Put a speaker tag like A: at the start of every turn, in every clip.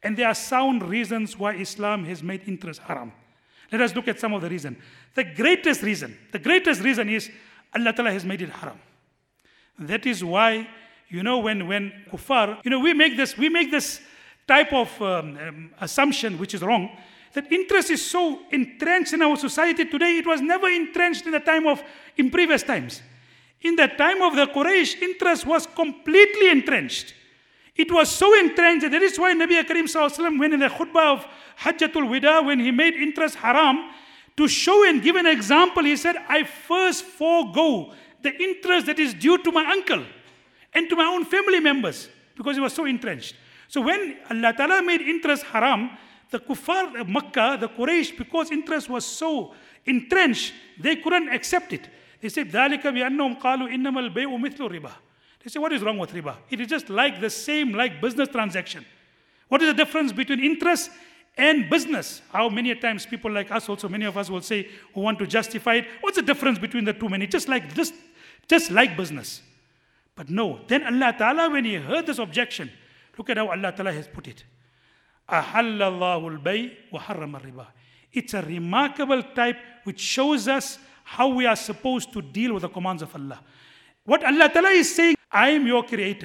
A: And there are sound reasons why Islam has made interest haram. Let us look at some of the reasons. The greatest reason is Allah Ta'ala has made it haram. That is why, when kuffar, we make this type of assumption, which is wrong, that interest is so entrenched in our society today. It was never entrenched in previous times. In the time of the Quraysh, interest was completely entrenched. It was so entrenched that is why Nabi Karim Sallallahu Alaihi Wasallam, when in the khutbah of Hajjatul Wida, when he made interest haram, to show and give an example, he said, I first forego the interest that is due to my uncle and to my own family members, because it was so entrenched. So when Allah Ta'ala made interest haram, the kuffar of Makkah, the Quraysh, because interest was so entrenched, they couldn't accept it. They said, ذَلِكَ بِأَنَّهُمْ قَالُوا إِنَّمَا الْبَيْءُ مِثْلُ الرِّبَى. They say, what is wrong with riba? It is just like the same, like business transaction. What is the difference between interest and business? How many times people like us also, many of us will say, who want to justify it, what's the difference between the two? Many, just like this, just like business. But no, then Allah Ta'ala, when he heard this objection, look at how Allah Ta'ala has put it. أَحَلَّ اللَّهُ الْبَيْءَ وَحَرَّمَ الرِّبَى. It's a remarkable type which shows us how we are supposed to deal with the commands of Allah. What Allah Ta'ala is saying, I am your creator.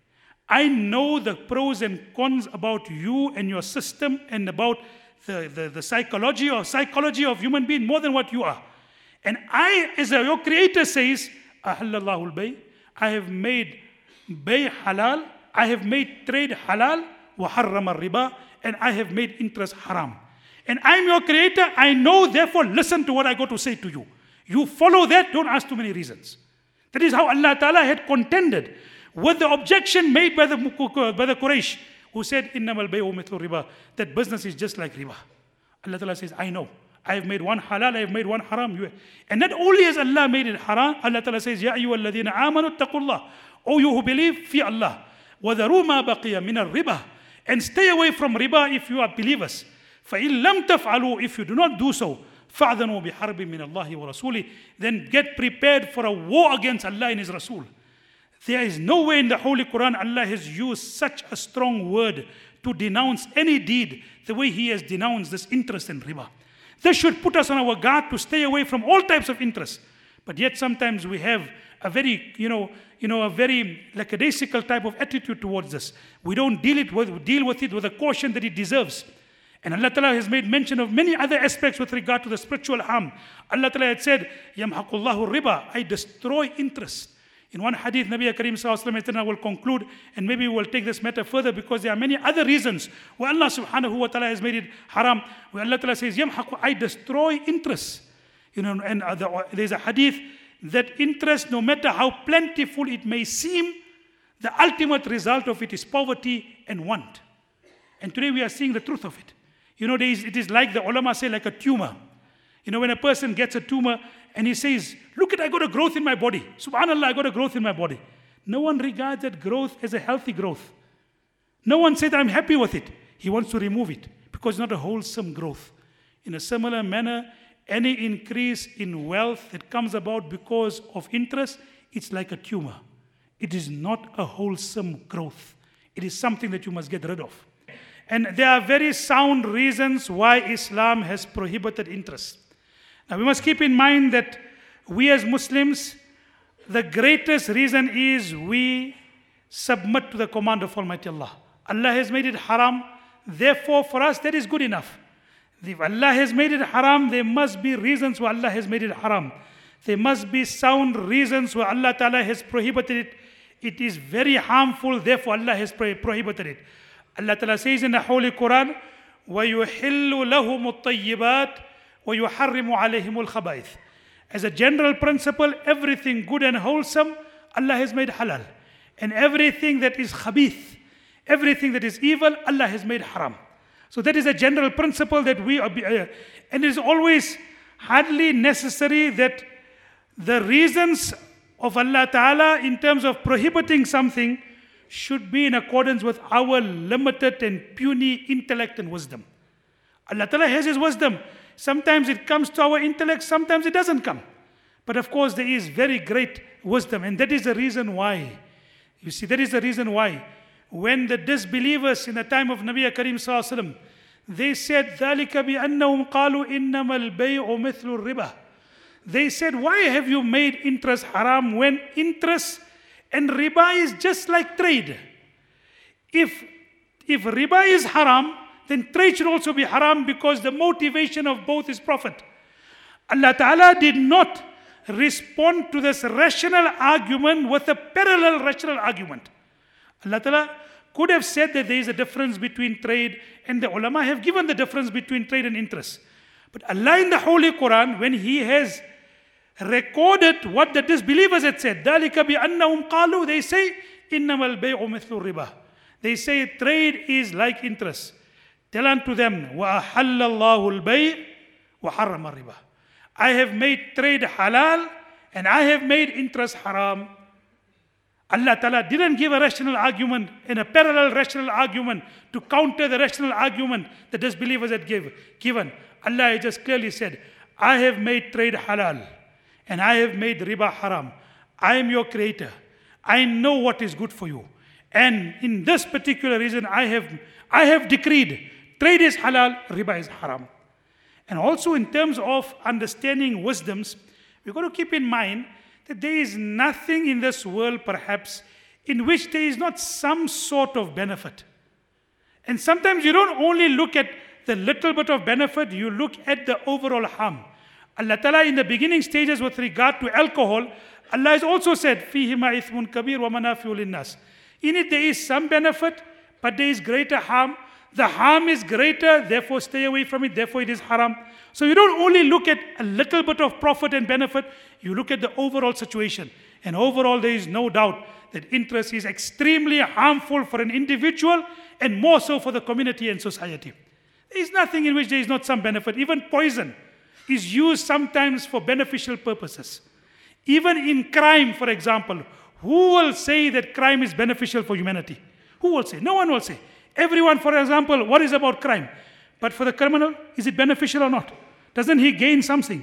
A: I know the pros and cons about you and your system and about the psychology of human being more than what you are. And I, as your creator says, Ahallallahu al-bay, I have made bay halal, I have made trade halal, wa harrama riba, and I have made interest haram. And I am your creator, I know, therefore listen to what I go to say to you. You follow that, don't ask too many reasons. That is how Allah Ta'ala had contended with the objection made by the Quraysh, who said, إِنَّمَا الْبَيْءُ مِثْلُ riba, that business is just like riba. Allah Ta'ala says, I know. I have made one halal, I have made one haram. And not only has Allah made it haram, Allah Ta'ala says, يَا أَيُّهَا الَّذِينَ آمَنُوا اتَّقُوا اللَّهِ. O you who believe, fear Allah. وَذَرُوا مَا بَقِيَ مِنَ الرِّبَى. And stay away from riba if you are believers. فَإِن لَمْ تَفْعَلُوا. If you do not do so, فَأْذَنُوا بِحَرْبٍ مِّنَ اللَّهِ وَرَسُولِهِ. Then get prepared for a war against Allah and His Rasul. There is no way in the Holy Quran Allah has used such a strong word to denounce any deed the way He has denounced this interest in riba. This should put us on our guard to stay away from all types of interest. But yet sometimes we have a very, a very lackadaisical type of attitude towards this. We don't deal with it with the caution that it deserves. And Allah Ta'ala has made mention of many other aspects with regard to the spiritual harm. Allah Ta'ala had said, يَمْحَقُ اللَّهُ الرِّبَى, I destroy interest. In one hadith, Nabi Karim Sallallahu Alaihi Wasallam, and I will conclude, and maybe we will take this matter further, because there are many other reasons why Allah Subhanahu wa Ta'ala has made it haram. Where Allah Ta'ala says, يَمْحَقُ, I destroy interest. And there's a hadith that interest, no matter how plentiful it may seem, the ultimate result of it is poverty and want. And today we are seeing the truth of it. It is like the ulama say, like a tumor. When a person gets a tumor and he says, look, I got a growth in my body. Subhanallah, I got a growth in my body. No one regards that growth as a healthy growth. No one said, I'm happy with it. He wants to remove it because it's not a wholesome growth. In a similar manner, any increase in wealth that comes about because of interest, it's like a tumor. It is not a wholesome growth. It is something that you must get rid of. And there are very sound reasons why Islam has prohibited interest. Now we must keep in mind that we as Muslims, the greatest reason is we submit to the command of Almighty Allah. Allah has made it haram, therefore for us that is good enough. If Allah has made it haram, there must be reasons why Allah has made it haram. There must be sound reasons why Allah Ta'ala has prohibited it. It is very harmful, therefore Allah has prohibited it. Allah Ta'ala says in the Holy Quran, وَيُحِلُّ لَهُمُ الطَّيِّبَاتِ وَيُحَرِّمُ عَلَيْهِمُ الْخَبَائِثِ. As a general principle, everything good and wholesome, Allah has made halal. And everything that is khabith, everything that is evil, Allah has made haram. So that is a general principle that and it is always hardly necessary that the reasons of Allah Ta'ala in terms of prohibiting something should be in accordance with our limited and puny intellect and wisdom. Allah Ta'ala has His wisdom. Sometimes it comes to our intellect, sometimes it doesn't come. But of course there is very great wisdom, and that is the reason why. You see, that is the reason why when the disbelievers in the time of Nabi Karim Sallallahu Alaihi Wasallam, they said, ذَلِكَ بِأَنَّهُمْ قَالُوا إِنَّمَا الْبَيْعُ مِثْلُ الرِّبَى. They said, why have you made interest haram when interest and riba is just like trade? If riba is haram, then trade should also be haram because the motivation of both is profit. Allah Ta'ala did not respond to this rational argument with a parallel rational argument. Allah Ta'ala could have said that there is a difference between trade, and the ulama have given the difference between trade and interest. But Allah in the Holy Quran, when He has recorded what the disbelievers had said, ذَلِكَ بِأَنَّهُمْ قَالُوا, they say, إِنَّمَا الْبَيْعُ مِثْلُ الرِّبَى. They say trade is like interest. Tell unto them, وَأَحَلَّ اللَّهُ الْبَيْعُ وَحَرَّمَ الرِّبَى. I have made trade halal and I have made interest haram. Allah Ta'ala didn't give a rational argument and a parallel rational argument to counter the rational argument the disbelievers had given. Allah just clearly said, I have made trade halal and I have made riba haram. I am your creator. I know what is good for you. And in this particular reason, I have decreed trade is halal, riba is haram. And also in terms of understanding wisdoms, we've got to keep in mind that there is nothing in this world, perhaps, in which there is not some sort of benefit. And sometimes you don't only look at the little bit of benefit, you look at the overall harm. Allah Ta'ala in the beginning stages with regard to alcohol, Allah has also said, فِيهِمَا إِثْمٌ كَبِيرٌ وَمَنَافِعُ لِلنَّاسِ. In it there is some benefit, but there is greater harm. The harm is greater, therefore stay away from it, therefore it is haram. So you don't only look at a little bit of profit and benefit, you look at the overall situation. And overall there is no doubt that interest is extremely harmful for an individual and more so for the community and society. There is nothing in which there is not some benefit. Even poison is used sometimes for beneficial purposes. Even in crime, for example, who will say that crime is beneficial for humanity? Who will say? No one will say. Everyone, for example, what is about crime? But for the criminal, is it beneficial or not? Doesn't he gain something?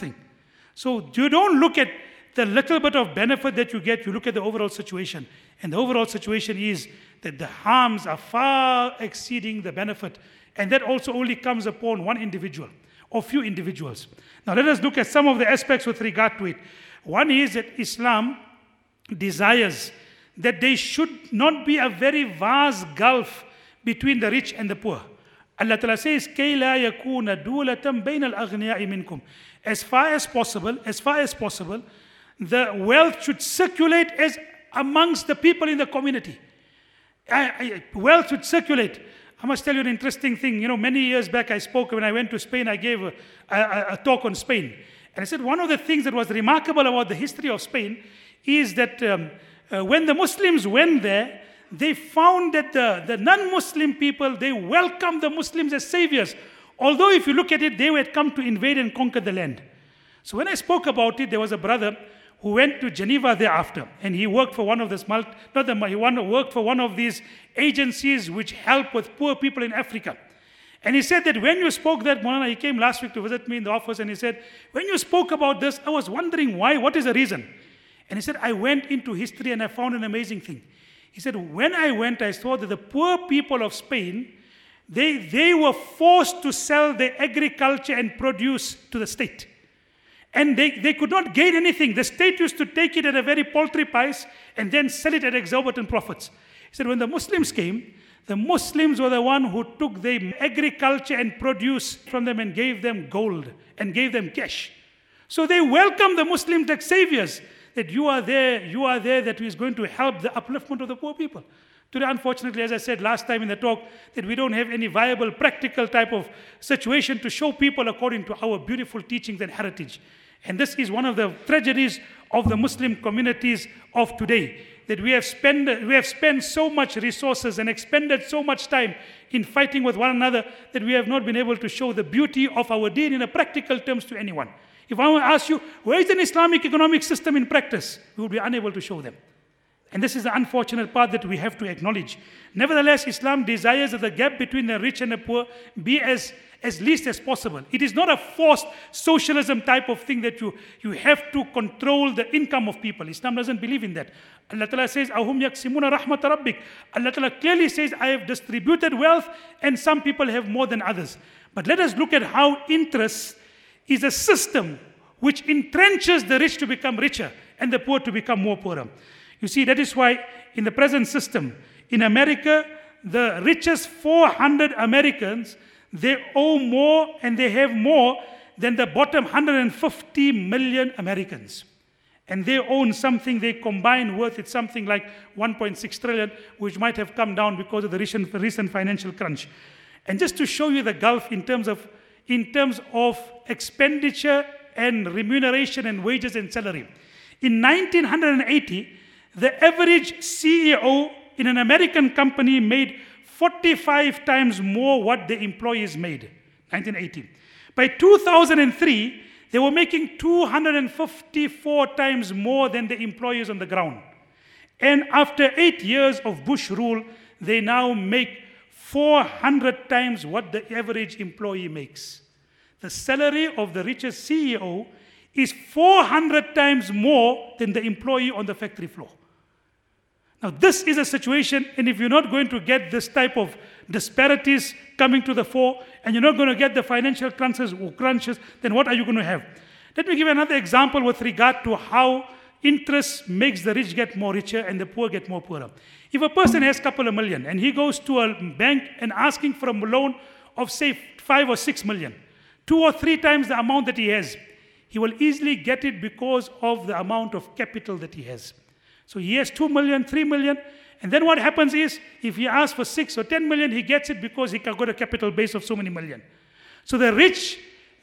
A: So you don't look at the little bit of benefit that you get, you look at the overall situation. And the overall situation is that the harms are far exceeding the benefit. And that also only comes upon one individual or few individuals. Now let us look at some of the aspects with regard to it. One is that Islam desires that there should not be a very vast gulf between the rich and the poor. Allah Ta'ala says, كَيْ لَا يَكُونَ دُولَةً بَيْنَ الْأَغْنِيَاءِ مِنْكُمْ. As far as possible, the wealth should circulate as amongst the people in the community. Wealth should circulate. I must tell you an interesting thing. Many years back I spoke, when I went to Spain, I gave a talk on Spain. And I said one of the things that was remarkable about the history of Spain is that when the Muslims went there, they found that the non-Muslim people, they welcomed the Muslims as saviors. Although if you look at it, they had come to invade and conquer the land. So when I spoke about it, there was a brother who went to Geneva thereafter, and he worked for one of this worked for one of these agencies which help with poor people in Africa. And he said that when you spoke that, Maulana, he came last week to visit me in the office, and he said, when you spoke about this, I was wondering why, what is the reason? And he said, I went into history and I found an amazing thing. He said, when I went, I saw that the poor people of Spain, they were forced to sell their agriculture and produce to the state. And they could not gain anything. The state used to take it at a very paltry price and then sell it at exorbitant profits. He said, when the Muslims came, the Muslims were the one who took their agriculture and produce from them and gave them gold and gave them cash. So they welcomed the Muslims like saviors, that you are there that is going to help the upliftment of the poor people. Today, unfortunately, as I said last time in the talk, that we don't have any viable, practical type of situation to show people according to our beautiful teachings and heritage. And this is one of the tragedies of the Muslim communities of today, that we have spent so much resources and expended so much time in fighting with one another that we have not been able to show the beauty of our deen in a practical terms to anyone. If I want to ask you, where is an Islamic economic system in practice? We would be unable to show them. And this is the unfortunate part that we have to acknowledge. Nevertheless, Islam desires that the gap between the rich and the poor be as least as possible. It is not a forced socialism type of thing that you have to control the income of people. Islam doesn't believe in that. Allah Ta'ala says, Ahum yaksimuna rahmat rabbik. Allah Ta'ala clearly says, I have distributed wealth and some people have more than others. But let us look at how interest is a system which entrenches the rich to become richer and the poor to become more poorer. You see, that is why in the present system, in America, the richest 400 Americans, they owe more and they have more than the bottom 150 million Americans. And they own something, they combine worth, it's something like 1.6 trillion, which might have come down because of the recent financial crunch. And just to show you the gulf in terms of expenditure and remuneration and wages and salary. In 1980, the average CEO in an American company made 45 times more what the employees made, 1980. By 2003, they were making 254 times more than the employees on the ground. And after 8 years of Bush rule, they now make 400 times what the average employee makes. The salary of the richest CEO is 400 times more than the employee on the factory floor. Now, this is a situation, and if you're not going to get this type of disparities coming to the fore, and you're not going to get the financial crunches, then what are you going to have? Let me give you another example with regard to how interest makes the rich get more richer and the poor get more poorer. If a person has a couple of million, and he goes to a bank and asking for a loan of, say, 5 or 6 million, 2 or 3 times the amount that he has, he will easily get it because of the amount of capital that he has. So he has 2 million, 3 million, and then what happens is, if he asks for 6 or 10 million, he gets it because he can got a capital base of so many million. So the rich,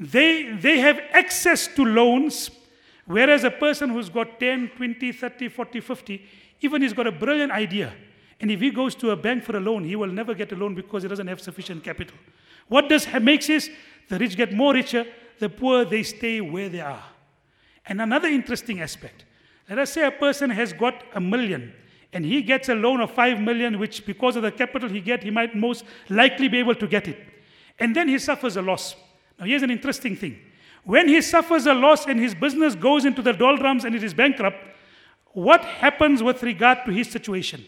A: they have access to loans, whereas a person who's got 10, 20, 30, 40, 50, even he's got a brilliant idea. And if he goes to a bank for a loan, he will never get a loan because he doesn't have sufficient capital. What this makes is, the rich get more richer, the poor, they stay where they are. And another interesting aspect, let us say a person has got 1 million and he gets a loan of 5 million, which because of the capital he might most likely be able to get it. And then he suffers a loss. Now here's an interesting thing. When he suffers a loss and his business goes into the doldrums and it is bankrupt, what happens with regard to his situation?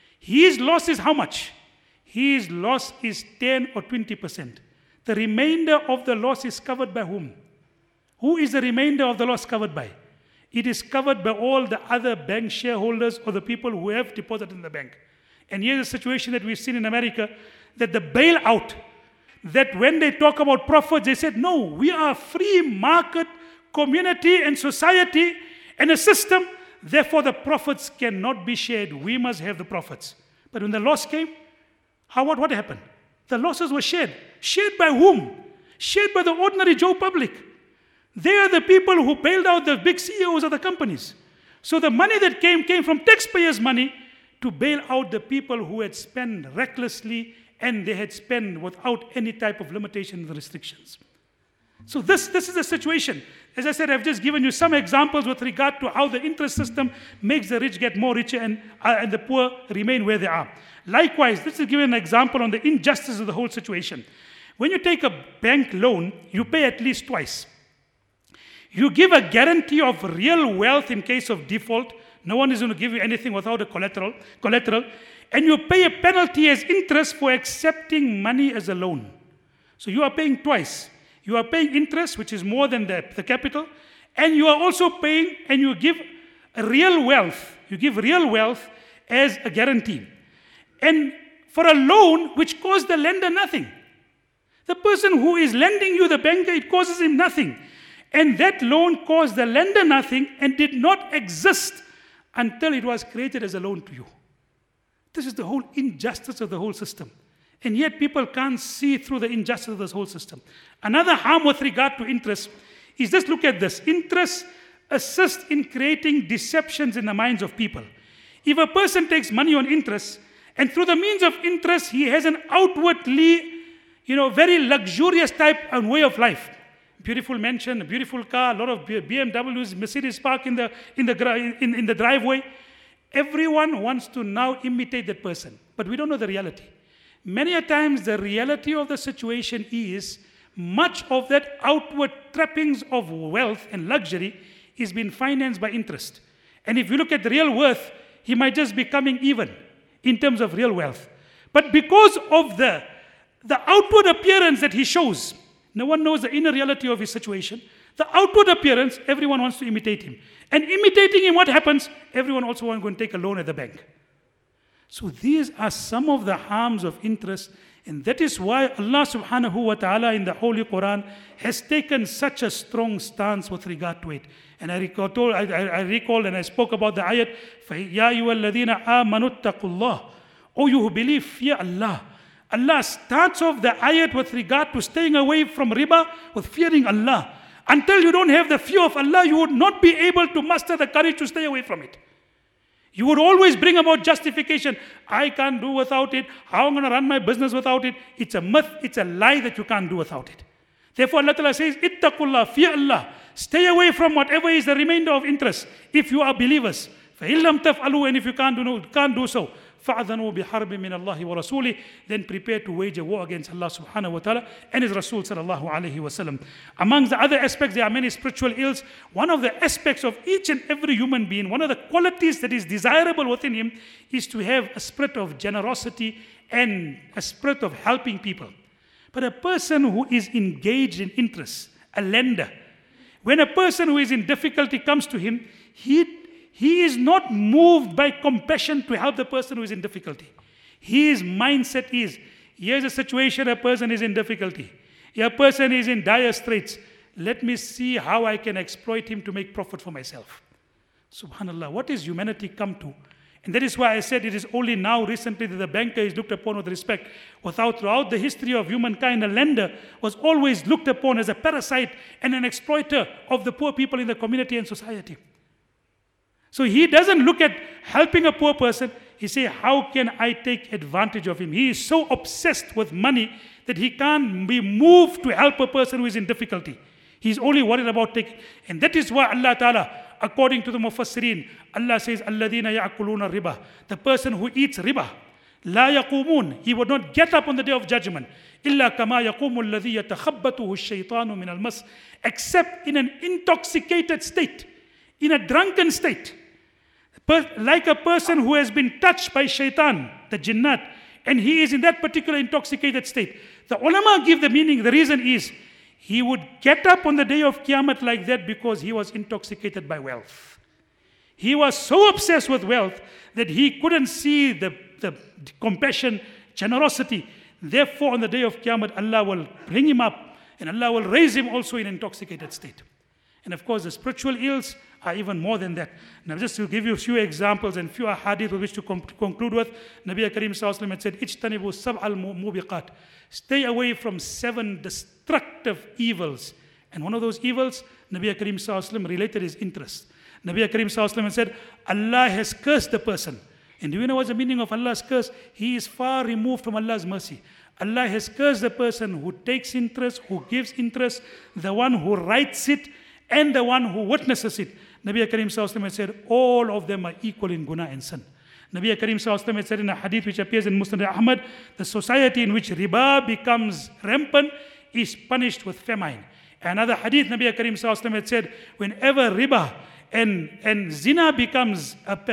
A: His loss is how much? His loss is 10 or 20%. The remainder of the loss is covered by whom? Who is the remainder of the loss covered by? It is covered by all the other bank shareholders or the people who have deposited in the bank. And here's a situation that we've seen in America, that the bailout, that when they talk about profits, they said, no, we are a free market community and society and a system, therefore the profits cannot be shared. We must have the profits. But when the loss came, what happened? The losses were shared. Shared by whom? Shared by the ordinary Joe public. They are the people who bailed out the big CEOs of the companies. So the money that came from taxpayers' money to bail out the people who had spent recklessly and they had spent without any type of limitation and restrictions. So this is the situation. As I said, I've just given you some examples with regard to how the interest system makes the rich get more richer and the poor remain where they are. Likewise, this is given an example on the injustice of the whole situation. When you take a bank loan, you pay at least twice. You give a guarantee of real wealth in case of default. No one is going to give you anything without a collateral. And you pay a penalty as interest for accepting money as a loan. So you are paying twice. You are paying interest, which is more than the capital, and you are also paying, and you give real wealth. You give real wealth as a guarantee. And for a loan, which costs the lender nothing. The person who is lending you, the banker, it costs him nothing. And that loan cost the lender nothing and did not exist until it was created as a loan to you. This is the whole injustice of the whole system. And yet people can't see through the injustice of this whole system. Another harm with regard to interest is, just look at this. Interest assists in creating deceptions in the minds of people. If a person takes money on interest, and through the means of interest, he has an outwardly, very luxurious type and way of life. Beautiful mansion, a beautiful car, a lot of BMWs, Mercedes park in the driveway. Everyone wants to now imitate that person, but we don't know the reality. Many a times the reality of the situation is much of that outward trappings of wealth and luxury is being financed by interest. And if you look at the real worth, he might just be coming even in terms of real wealth. But because of the outward appearance that he shows, no one knows the inner reality of his situation. The outward appearance, everyone wants to imitate him. And imitating him, what happens? Everyone also wants to go and take a loan at the bank. So these are some of the harms of interest. And that is why Allah subhanahu wa ta'ala in the Holy Quran has taken such a strong stance with regard to it. And I recall and I spoke about the ayat, Ya ayyuhalladhina amanu ttaqullah. Oh, you who believe, fear Allah. Allah starts off the ayat with regard to staying away from riba with fearing Allah. Until you don't have the fear of Allah, you would not be able to muster the courage to stay away from it. You would always bring about justification. I can't do without it. How am I going to run my business without it? It's a myth, it's a lie that you can't do without it. Therefore Allah Ta'ala says, Ittaqullah, fear Allah. Stay away from whatever is the remainder of interest. If you are believers. فَإِن لَمْ تَفْعَلُوا, and if you can't do so, فَأَذَنُوا بِحَرْبٍ مِّنَ اللَّهِ وَرَسُولِهِ, then prepare to wage a war against Allah subhanahu wa ta'ala and His Rasul sallallahu alayhi wa sallam. Amongst the other aspects, there are many spiritual ills. One of the aspects of each and every human being, one of the qualities that is desirable within him is to have a spirit of generosity and a spirit of helping people. But a person who is engaged in interest, a lender, when a person who is in difficulty comes to him, he is not moved by compassion to help the person who is in difficulty. His mindset is, here's a situation, a person is in difficulty. A person is in dire straits. Let me see how I can exploit him to make profit for myself. Subhanallah, what is humanity come to? And that is why I said it is only now recently that the banker is looked upon with respect. Throughout the history of humankind, a lender was always looked upon as a parasite and an exploiter of the poor people in the community and society. So he doesn't look at helping a poor person. He says, how can I take advantage of him? He is so obsessed with money that he can't be moved to help a person who is in difficulty. He's only worried about taking. And that is why Allah Ta'ala, according to the Mufassirin, Allah says, Alladina ya'kuluna riba. The person who eats riba, la yaqumun. He would not get up on the day of judgment. Illa kama yaqumu alladhi yatakhabbatuhu ash-shaytanu min al-mas. Except in an intoxicated state, in a drunken state. Like a person who has been touched by shaitan, the jinnat, and he is in that particular intoxicated state. The ulama give the meaning, the reason is, he would get up on the day of Qiyamah like that because he was intoxicated by wealth. He was so obsessed with wealth that he couldn't see the compassion, generosity. Therefore, on the day of Qiyamah, Allah will bring him up and Allah will raise him also in intoxicated state. And of course, the spiritual ills are even more than that. Now, just to give you a few examples and few ahadith with which to conclude with, Nabi Karim Sallallahu Alaihi Wasallam had said, Ijtanibu sab'al mubiqat. Stay away from 7 destructive evils. And one of those evils, Nabi Karim Sallallahu Alaihi Wasallam related his interest. Nabi Karim Sallallahu Alaihi Wasallam said, Allah has cursed the person. And do you know what's the meaning of Allah's curse? He is far removed from Allah's mercy. Allah has cursed the person who takes interest, who gives interest, the one who writes it, and the one who witnesses it. Nabi Karim Sallallahu Alaihi Wasallam said, all of them are equal in guna and sin. Nabi Karim Sallallahu Alaihi Wasallam said in a hadith which appears in Musnad Ahmad, the society in which riba becomes rampant is punished with famine. Another hadith, Nabi Karim Sallallahu Alaihi Wasallam had said, whenever riba and zina becomes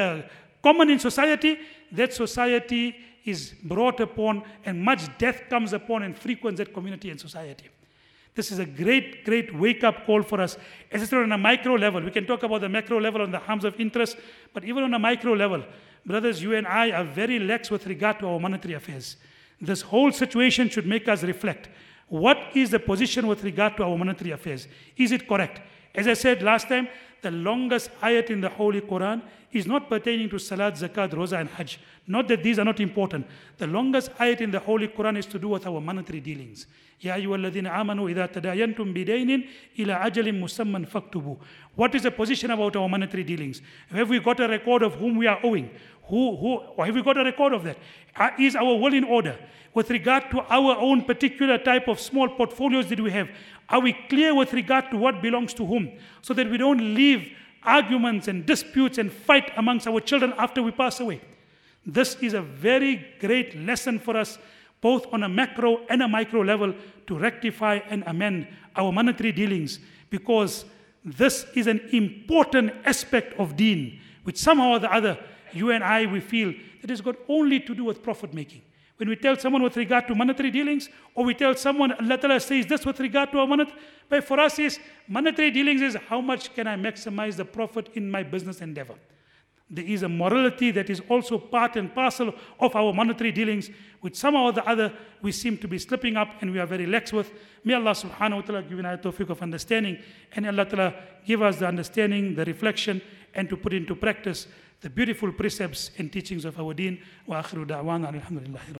A: common in society, that society is brought upon and much death comes upon and frequents that community and society. This is a great, great wake-up call for us. Especially on a micro level. We can talk about the macro level on the harms of interest, but even on a micro level, brothers, you and I are very lax with regard to our monetary affairs. This whole situation should make us reflect. What is the position with regard to our monetary affairs? Is it correct? As I said last time, the longest ayat in the Holy Quran is not pertaining to Salat, Zakat, Roza and Hajj. Not that these are not important. The longest ayat in the Holy Quran is to do with our monetary dealings. Ya ayyuhalladhina amanu idha tadayantum bidaynin ila ajalin musamman faktubu. What is the position about our monetary dealings? Have we got a record of whom we are owing? Or have we got a record of that? Is our will in order? With regard to our own particular type of small portfolios that we have, are we clear with regard to what belongs to whom? So that we don't leave arguments and disputes and fight amongst our children after we pass away. This is a very great lesson for us, both on a macro and a micro level, to rectify and amend our monetary dealings, because this is an important aspect of deen, which somehow or the other, you and I, we feel that it's got only to do with profit making. When we tell someone with regard to monetary dealings, or we tell someone, Allah Ta'ala says this with regard to our monetary, but for us is, monetary dealings is how much can I maximize the profit in my business endeavor. There is a morality that is also part and parcel of our monetary dealings, which somehow or the other we seem to be slipping up and we are very lax with. May Allah subhanahu wa ta'ala give us the tawfiq of understanding, and Allah Ta'ala give us the understanding, the reflection, and to put into practice the beautiful precepts and teachings of our deen. Wa akhiru da'wana alhamdulillah.